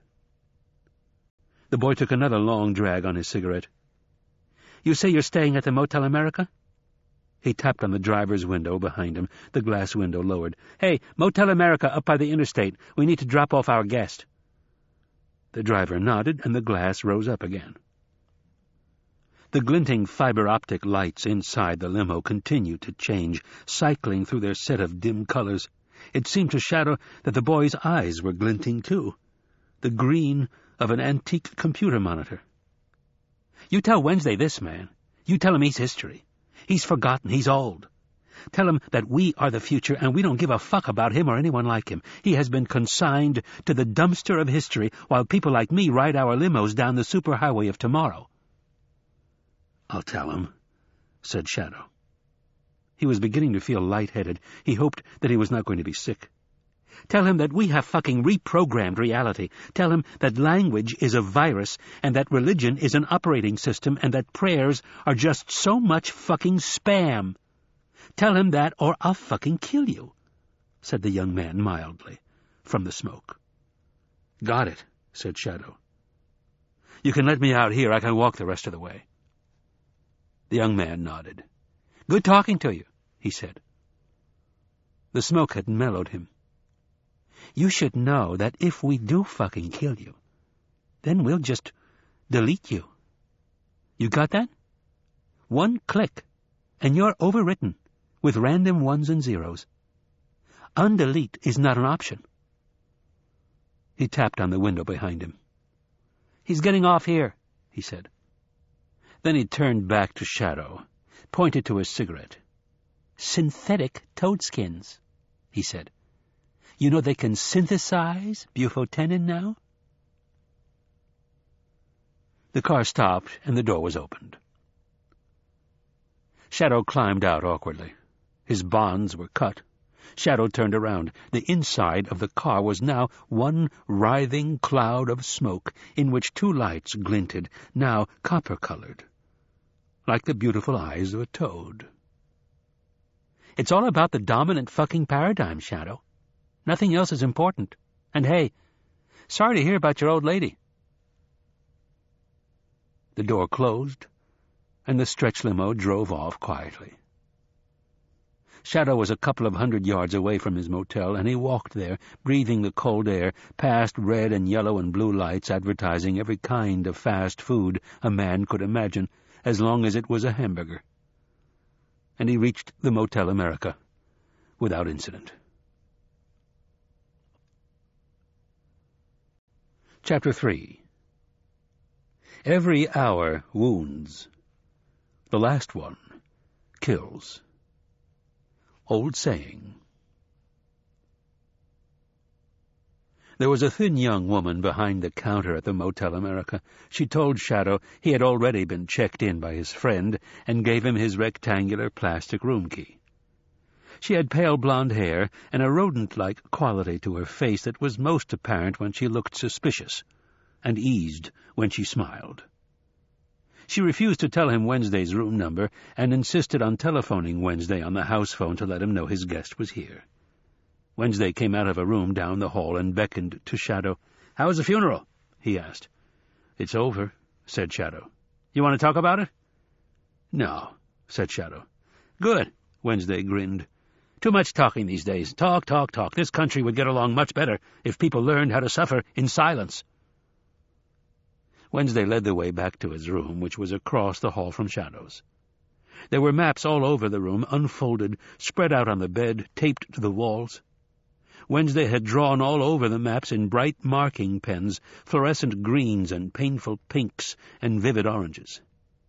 The boy took another long drag on his cigarette. "You say you're staying at the Motel America?" He tapped on the driver's window behind him, the glass window lowered. "Hey, Motel America up by the interstate. We need to drop off our guest." The driver nodded, and the glass rose up again. The glinting fiber-optic lights inside the limo continued to change, cycling through their set of dim colors. It seemed to Shadow that the boy's eyes were glinting too, the green of an antique computer monitor. "You tell Wednesday this, man. You tell him he's history. He's forgotten. He's old. Tell him that we are the future, and we don't give a fuck about him or anyone like him. He has been consigned to the dumpster of history, while people like me ride our limos down the superhighway of tomorrow." "I'll tell him," said Shadow. He was beginning to feel lightheaded. He hoped that he was not going to be sick. "Tell him that we have fucking reprogrammed reality. Tell him that language is a virus, and that religion is an operating system, and that prayers are just so much fucking spam. Tell him that, or I'll fucking kill you," said the young man mildly, from the smoke. "Got it," said Shadow. "You can let me out here. I can walk the rest of the way." The young man nodded. "Good talking to you," he said. The smoke had mellowed him. "You should know that if we do fucking kill you, then we'll just delete you. You got that? One click, and you're overwritten with random ones and zeros. Undelete is not an option." He tapped on the window behind him. "He's getting off here," he said. Then he turned back to Shadow, pointed to his cigarette. "Synthetic toadskins," he said. "You know they can synthesize bufotenin now?" The car stopped, and the door was opened. Shadow climbed out awkwardly. His bonds were cut. Shadow turned around. The inside of the car was now one writhing cloud of smoke in which two lights glinted, now copper-colored, like the beautiful eyes of a toad. "It's all about the dominant fucking paradigm, Shadow. Nothing else is important. And hey, sorry to hear about your old lady." The door closed, and the stretch limo drove off quietly. Shadow was a couple of hundred yards away from his motel, and he walked there, breathing the cold air, past red and yellow and blue lights advertising every kind of fast food a man could imagine, as long as it was a hamburger. And he reached the Motel America without incident. Chapter three. Every hour wounds. The last one kills. Old saying. There was a thin young woman behind the counter at the Motel America. She told Shadow he had already been checked in by his friend and gave him his rectangular plastic room key. She had pale blonde hair and a rodent-like quality to her face that was most apparent when she looked suspicious, and eased when she smiled. She refused to tell him Wednesday's room number and insisted on telephoning Wednesday on the house phone to let him know his guest was here. Wednesday came out of a room down the hall and beckoned to Shadow. "How was the funeral?" he asked. "It's over," said Shadow. "You want to talk about it?" "No," said Shadow. "Good," Wednesday grinned. "Too much talking these days. Talk, talk, talk. This country would get along much better if people learned how to suffer in silence." Wednesday led the way back to his room, which was across the hall from Shadow's. There were maps all over the room, unfolded, spread out on the bed, taped to the walls. Wednesday had drawn all over the maps in bright marking pens, fluorescent greens and painful pinks and vivid oranges.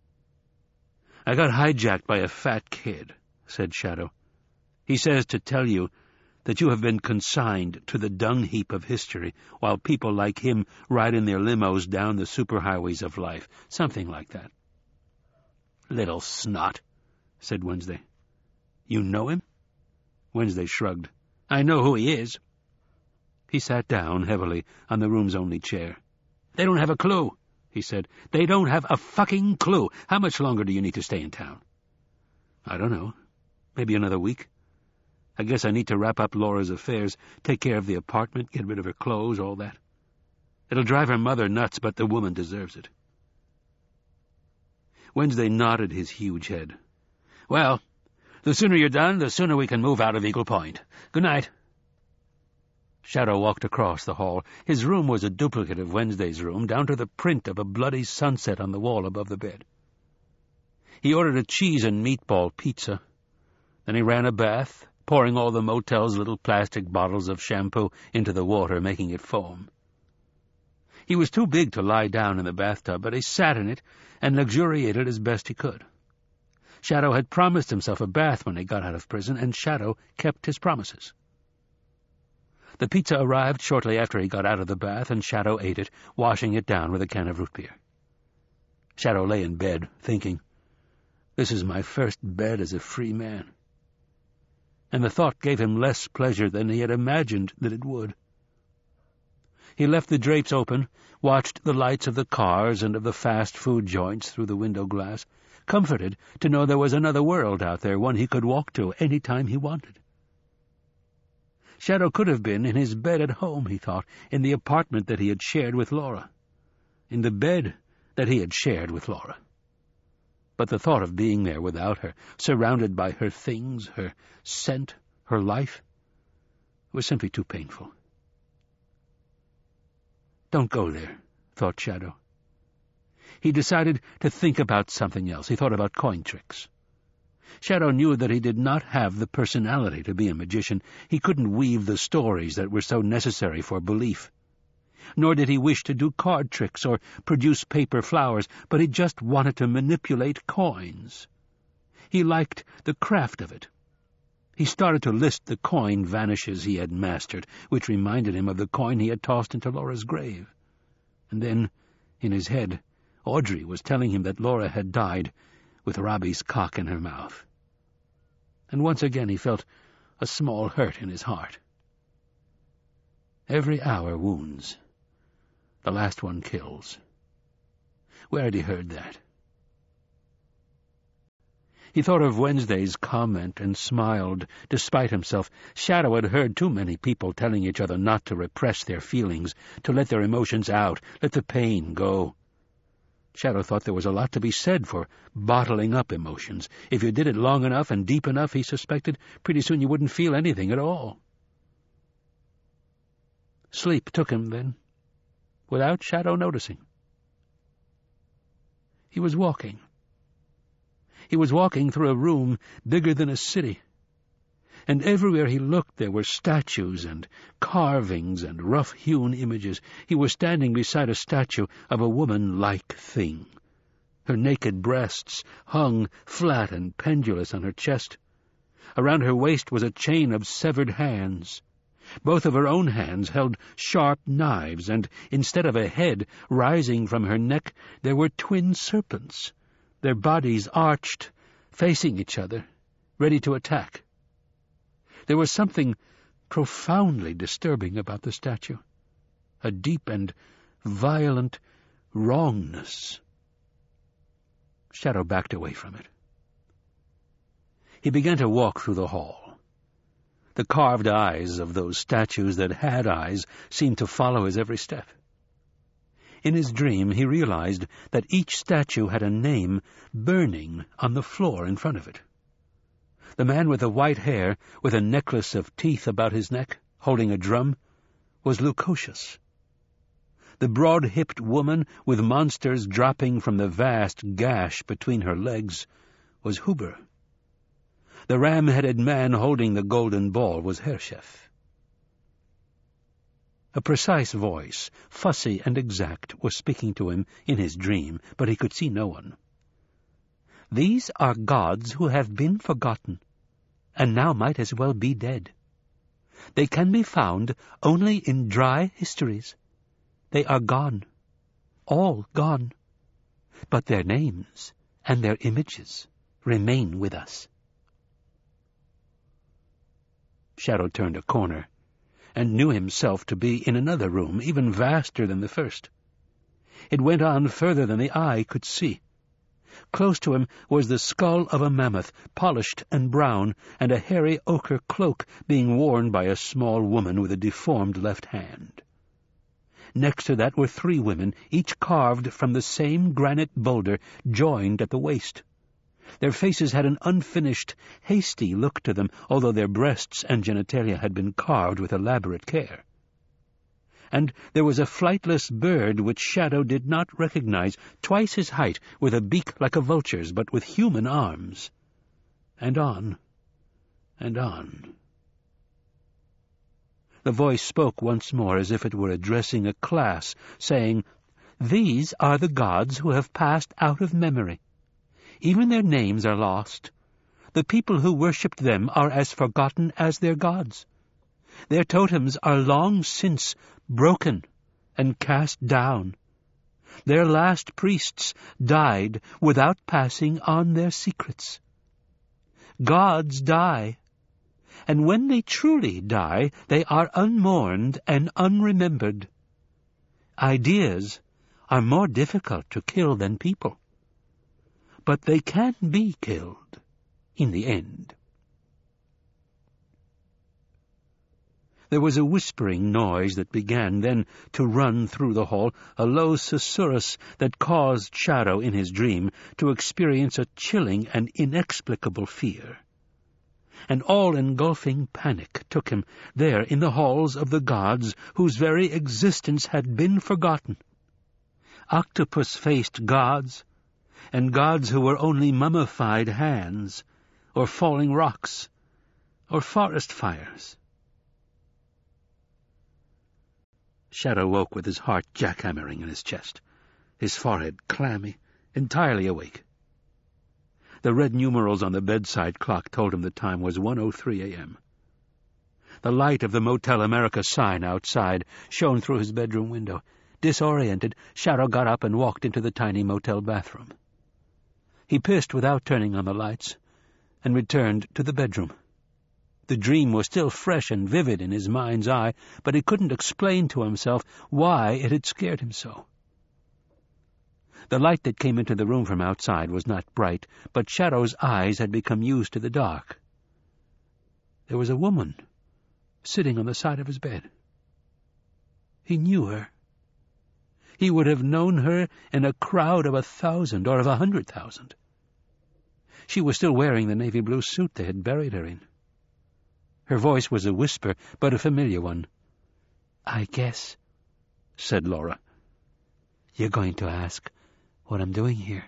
"I got hijacked by a fat kid," said Shadow. "He says to tell you that you have been consigned to the dung heap of history, while people like him ride in their limos down the superhighways of life. Something like that." "Little snot," said Wednesday. "You know him?" Wednesday shrugged. "I know who he is." He sat down heavily on the room's only chair. "They don't have a clue," he said. "They don't have a fucking clue. How much longer do you need to stay in town?" "I don't know. Maybe another week. I guess I need to wrap up Laura's affairs, take care of the apartment, get rid of her clothes, all that. It'll drive her mother nuts, but the woman deserves it." Wednesday nodded his huge head. "Well, the sooner you're done, the sooner we can move out of Eagle Point. Good night." Shadow walked across the hall. His room was a duplicate of Wednesday's room, down to the print of a bloody sunset on the wall above the bed. He ordered a cheese and meatball pizza. Then he ran a bath, pouring all the motel's little plastic bottles of shampoo into the water, making it foam. He was too big to lie down in the bathtub, but he sat in it and luxuriated as best he could. Shadow had promised himself a bath when he got out of prison, and Shadow kept his promises. The pizza arrived shortly after he got out of the bath, and Shadow ate it, washing it down with a can of root beer. Shadow lay in bed, thinking, "This is my first bed as a free man." And the thought gave him less pleasure than he had imagined that it would. He left the drapes open, watched the lights of the cars and of the fast food joints through the window glass, comforted to know there was another world out there, one he could walk to any time he wanted. Shadow could have been in his bed at home, he thought, in the apartment that he had shared with Laura, in the bed that he had shared with Laura. But the thought of being there without her, surrounded by her things, her scent, her life, was simply too painful. "Don't go there," thought Shadow. He decided to think about something else. He thought about coin tricks. Shadow knew that he did not have the personality to be a magician. He couldn't weave the stories that were so necessary for belief. nor did he wish to do card tricks or produce paper flowers, but he just wanted to manipulate coins. He liked the craft of it. He started to list the coin vanishes he had mastered, which reminded him of the coin he had tossed into Laura's grave. And then, in his head, Audrey was telling him that Laura had died with Robbie's cock in her mouth. And once again he felt a small hurt in his heart. Every hour wounds. The last one kills. Where had he heard that? He thought of Wednesday's comment and smiled, despite himself. Shadow had heard too many people telling each other not to repress their feelings, to let their emotions out, let the pain go. Shadow thought there was a lot to be said for bottling up emotions. If you did it long enough and deep enough, he suspected, pretty soon you wouldn't feel anything at all. Sleep took him then, without Shadow noticing. He was walking. He was walking through a room bigger than a city, and everywhere he looked there were statues and carvings and rough-hewn images. He was standing beside a statue of a woman-like thing. Her naked breasts hung flat and pendulous on her chest. Around her waist was a chain of severed hands. Both of her own hands held sharp knives, and instead of a head rising from her neck, there were twin serpents, their bodies arched, facing each other, ready to attack. There was something profoundly disturbing about the statue, a deep and violent wrongness. Shadow backed away from it. He began to walk through the hall. The carved eyes of those statues that had eyes seemed to follow his every step. In his dream, he realized that each statue had a name burning on the floor in front of it. The man with the white hair, with a necklace of teeth about his neck, holding a drum, was Leucocius. The broad-hipped woman, with monsters dropping from the vast gash between her legs, was Huber. The ram-headed man holding the golden ball was Hershef. A precise voice, fussy and exact, was speaking to him in his dream, but he could see no one. These are gods who have been forgotten, and now might as well be dead. They can be found only in dry histories. They are gone, all gone, but their names and their images remain with us. Shadow turned a corner, and knew himself to be in another room, even vaster than the first. It went on further than the eye could see. Close to him was the skull of a mammoth, polished and brown, and a hairy ochre cloak being worn by a small woman with a deformed left hand. Next to that were three women, each carved from the same granite boulder, joined at the waist. Their faces had an unfinished, hasty look to them, although their breasts and genitalia had been carved with elaborate care. And there was a flightless bird which Shadow did not recognize, twice his height, with a beak like a vulture's, but with human arms. And on, and on. The voice spoke once more as if it were addressing a class, saying, "These are the gods who have passed out of memory. Even their names are lost. The people who worshipped them are as forgotten as their gods. Their totems are long since broken and cast down. Their last priests died without passing on their secrets. Gods die, and when they truly die, they are unmourned and unremembered. Ideas are more difficult to kill than people, but they can be killed in the end." There was a whispering noise that began then to run through the hall, a low susurrus that caused Shadow in his dream to experience a chilling and inexplicable fear. An all-engulfing panic took him there in the halls of the gods whose very existence had been forgotten. Octopus-faced gods, and gods who were only mummified hands, or falling rocks, or forest fires. Shadow woke with his heart jackhammering in his chest, his forehead clammy, entirely awake. The red numerals on the bedside clock told him the time was one oh three a.m. The light of the Motel America sign outside shone through his bedroom window. Disoriented, Shadow got up and walked into the tiny motel bathroom. He pissed without turning on the lights and returned to the bedroom. The dream was still fresh and vivid in his mind's eye, but he couldn't explain to himself why it had scared him so. The light that came into the room from outside was not bright, but Shadow's eyes had become used to the dark. There was a woman sitting on the side of his bed. He knew her. He would have known her in a crowd of a thousand or of a hundred thousand. She was still wearing the navy blue suit they had buried her in. Her voice was a whisper, but a familiar one. "I guess," said Laura, "you're going to ask what I'm doing here."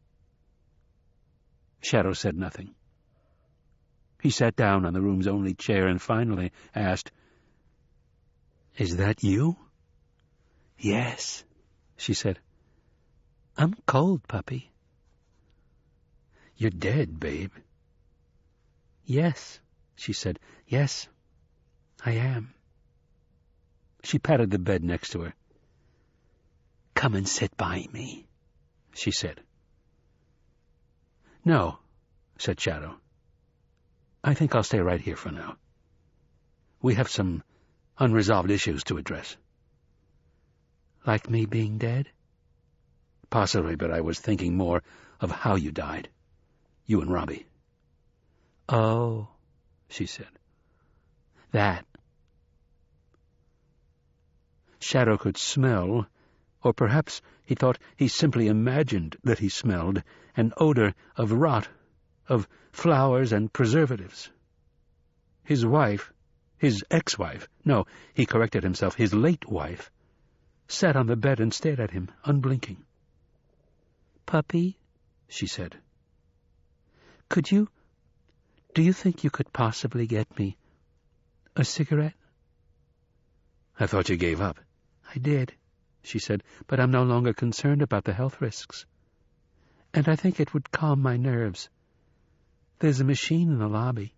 Shadow said nothing. He sat down on the room's only chair and finally asked, "Is that you?" "Yes," she said. "I'm cold, puppy." "You're dead, babe." "Yes," she said. "Yes, I am." She patted the bed next to her. "Come and sit by me," she said. "No," said Shadow. "I think I'll stay right here for now. We have some unresolved issues to address." "Like me being dead?" "Possibly, but I was thinking more of how you died. You and Robbie." "Oh," she said. "That." Shadow could smell, or perhaps he thought he simply imagined that he smelled, an odor of rot, of flowers and preservatives. His wife, his ex-wife, no, he corrected himself, his late wife, sat on the bed and stared at him, unblinking. "Puppy," she said, "could you, do you think you could possibly get me a cigarette?" "I thought you gave up." "I did," she said, "but I'm no longer concerned about the health risks. And I think it would calm my nerves. There's a machine in the lobby."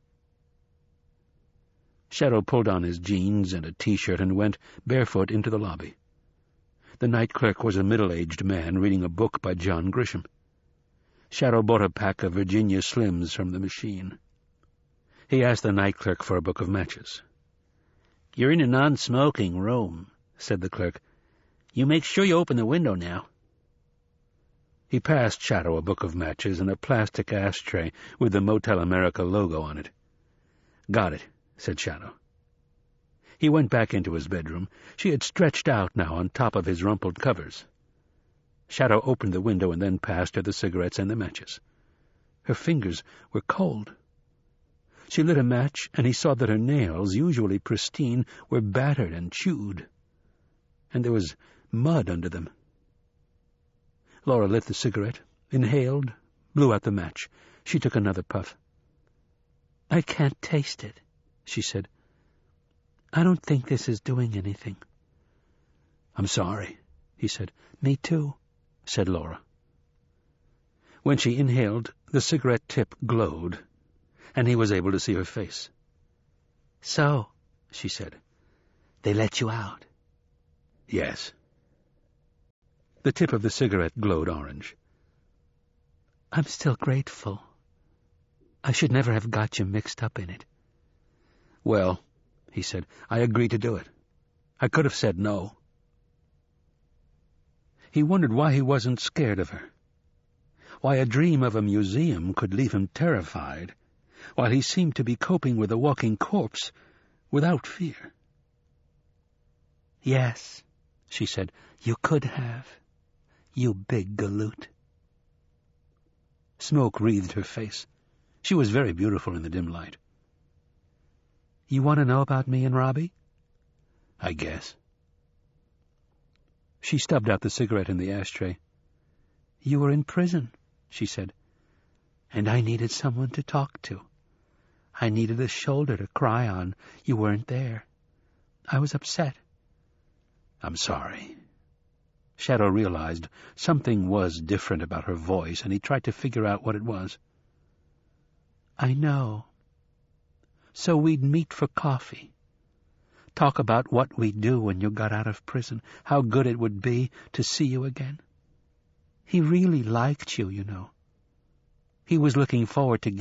Shadow pulled on his jeans and a T-shirt and went barefoot into the lobby. The night clerk was a middle-aged man reading a book by John Grisham. Shadow bought a pack of Virginia Slims from the machine. He asked the night clerk for a book of matches. "You're in a non-smoking room," said the clerk. "You make sure you open the window now." He passed Shadow a book of matches and a plastic ashtray with the Motel America logo on it. "Got it," said Shadow. He went back into his bedroom. She had stretched out now on top of his rumpled covers. Shadow opened the window and then passed her the cigarettes and the matches. Her fingers were cold. She lit a match, and he saw that her nails, usually pristine, were battered and chewed, and there was mud under them. Laura lit the cigarette, inhaled, blew out the match. She took another puff. "I can't taste it," she said. "I don't think this is doing anything." "I'm sorry," he said. "Me too," said Laura. When she inhaled, the cigarette tip glowed, and he was able to see her face. "So," she said, "they let you out?" "Yes." The tip of the cigarette glowed orange. "I'm still grateful. I should never have got you mixed up in it." "Well," he said, "I agreed to do it. I could have said no." He wondered why he wasn't scared of her, why a dream of a museum could leave him terrified, while he seemed to be coping with a walking corpse without fear. "Yes," she said, "you could have, you big galoot." Smoke wreathed her face. She was very beautiful in the dim light. "You want to know about me and Robbie?" "I guess." She stubbed out the cigarette in the ashtray. "You were in prison," she said, "and I needed someone to talk to. I needed a shoulder to cry on. You weren't there. I was upset. I'm sorry." Shadow realized something was different about her voice, and he tried to figure out what it was. "I know. So we'd meet for coffee. Talk about what we'd do when you got out of prison, how good it would be to see you again. He really liked you, you know. He was looking forward to